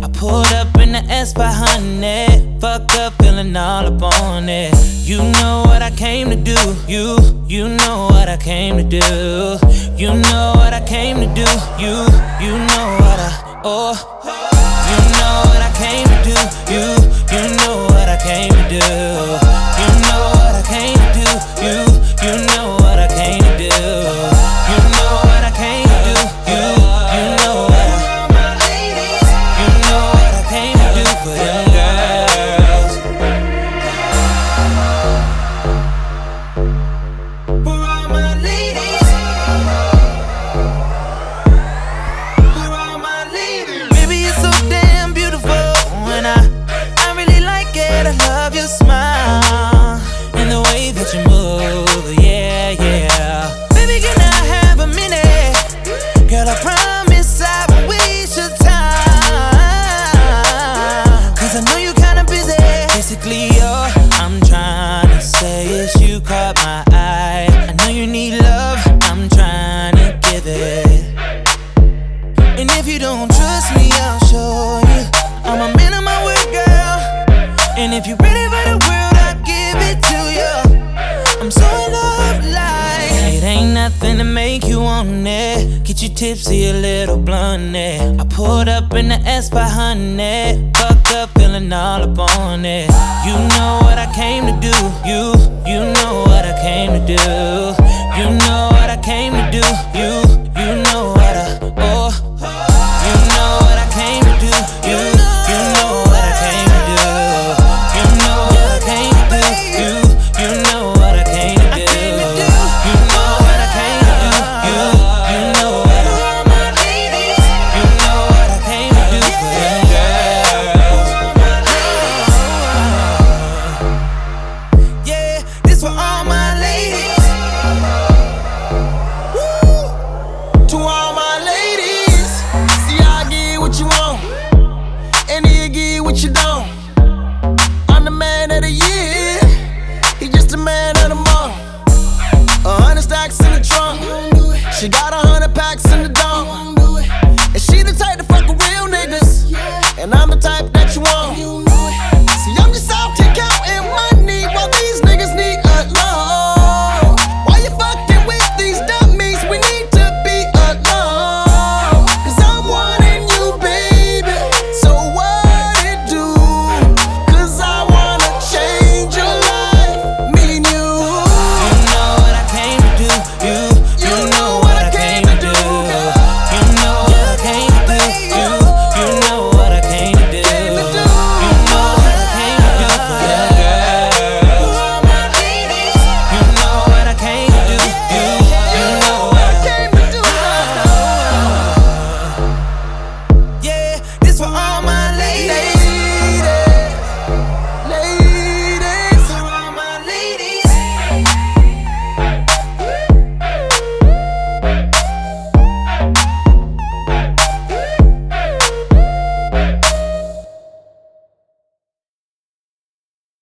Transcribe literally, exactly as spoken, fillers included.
I pulled up in the S five hundred, fucked up, feeling all up on it. You know what I came to do. You, you know what I came to do. You know what I came to do. You, you know what I, oh. You know what I came to do. You, you know what I came to do. You know what I came to do. You, you know what I came to do. You know what I came to do. You, you know what I, you know what I came to do for them girls. For all my ladies. For all my ladies. Baby, you're so damn beautiful, and I, I really like it. I love your smile and the way that you move, yeah, yeah. Baby, can I have a minute? Girl, I promise I won't waste your time, cause I know you kinda busy. Basically, all I'm trying to say is you caught my eye. I know you need love, I'm trying to give it. And if you don't trust me, I'll show you. I'm a man of my word, girl. And if you're ready for the world, I'll give it to you. I'm so in love, like it ain't nothing to make you want it. Get you tipsy, a little blunt, it. I pulled up in the S five hundred, fucked up, feeling all up on it. You know what I came to do. You, you know what I came to do. You know what I came to do. You, you know what I, oh. You know what I came to do. You, you know what I came to do. You know what I came to do. You, you know what I came to do. You know what I came to do. You, you know what I, you know what I came to do for them girls. Yeah, this for all my ladies. Woo. To all my ladies, see I give what you want, and he give what you don't. I'm the man of the year, he just the man of the month. A hundred stacks in the trunk, she got a